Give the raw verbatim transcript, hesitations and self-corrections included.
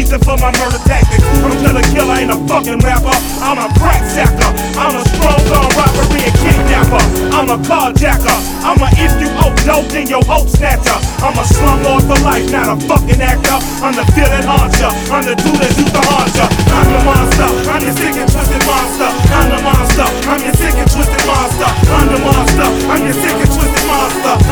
reason for my murder tactics. I'm still a killer, ain't a fucking rapper. I'm a crack sacker. I'm a strong gun robbery and kidnapper. I'm a carjacker. I'm a if you owe dope, then your hope snatcher. I'm a slumlord for life, not a fucking actor. I'm the villain haunter. I'm the dude that used to haunt ya. I'm the